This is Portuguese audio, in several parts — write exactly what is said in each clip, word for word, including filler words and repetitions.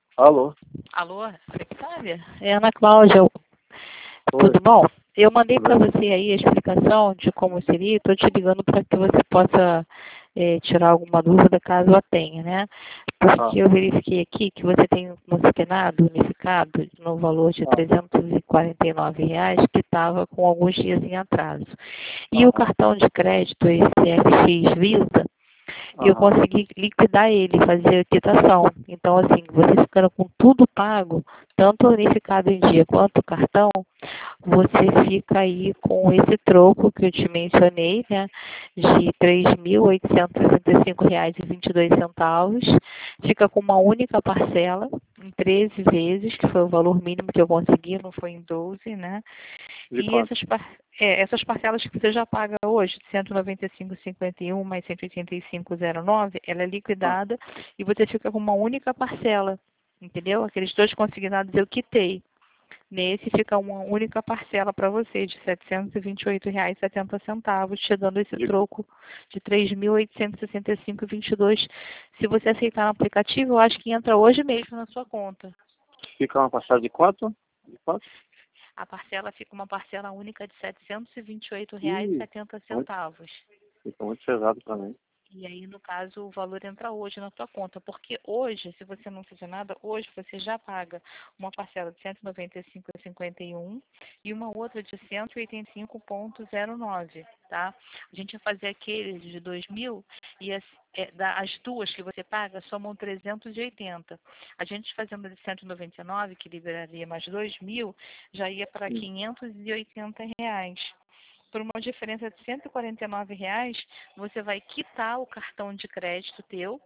Alô? Alô, secretária? É Ana Cláudia. Oi. Tudo bom? Eu mandei Tudo para bem? você aí a explicação de como seria. Estou te ligando para que você possa eh, tirar alguma dúvida caso a tenha, né? Ah, Porque eu verifiquei aqui que você tem um penado unificado no valor de ah, trezentos e quarenta e nove reais que estava com alguns dias em atraso. E o aham, cartão de crédito, esse F X Visa, eu aham, consegui liquidar ele, fazer a quitação. Então, assim, você ficando com tudo pago, tanto unificado em dia quanto o cartão, você fica aí com esse troco que eu te mencionei, né, de três mil oitocentos e sessenta e cinco reais e vinte e dois centavos, fica com uma única parcela, em treze vezes, que foi o valor mínimo que eu consegui, não foi em doze, né, de e quanto? essas, par- é, essas parcelas que você já paga hoje, de cento e noventa e cinco reais e cinquenta e um mais cento e oitenta e cinco reais e nove, ela é Ah, liquidada e você fica com uma única parcela, entendeu? Aqueles dois consignados eu quitei. Nesse fica uma única parcela para você de setecentos e vinte e oito reais e setenta centavos, te dando esse de, troco de três mil oitocentos e sessenta e cinco reais e vinte e dois. Se você aceitar no aplicativo, eu acho que entra hoje mesmo na sua conta. fica uma passagem de quanto? De quanto? A parcela fica uma parcela única de setecentos e vinte e oito reais e Ih, setenta muito, centavos. fica muito pesado para mim. E aí, no caso, o valor entra hoje na sua conta, porque hoje, se você não fizer nada, hoje você já paga uma parcela de cento e noventa e cinco reais e cinquenta e um e uma outra de cento e oitenta e cinco reais e nove, tá? A gente vai fazer aquele de dois mil e as, é, da- as duas que você paga somam trezentos e oitenta. A gente fazendo de cento e noventa e nove, que liberaria mais dois mil, já ia para Hum, quinhentos e oitenta reais. Por uma diferença de cento e quarenta e nove reais, você vai quitar o cartão de crédito teu,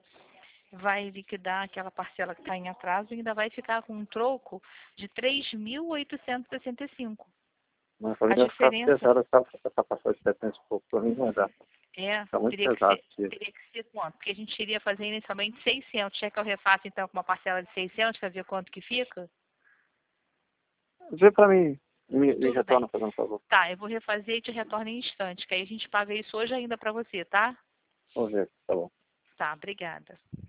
vai liquidar aquela parcela que está em atraso e ainda vai ficar com um troco de três mil oitocentos e sessenta e cinco. Mas para mim A vai ficar diferença pesado essa, essa passagem de setecentos e pouco, para mim não vai dar. é, Fica muito teria que pesado, ser, tio. teria que ser quanto? Porque a gente iria fazer inicialmente seiscentos. Quer que eu refaça então com uma parcela de seiscentos para ver quanto que fica? Vê para mim, me, me Tudo bem. retorna fazendo um favor. Tá, eu vou refazer e te retorno em instante, que aí a gente paga isso hoje ainda para você, tá? Vamos ver, tá bom. Tá, obrigada.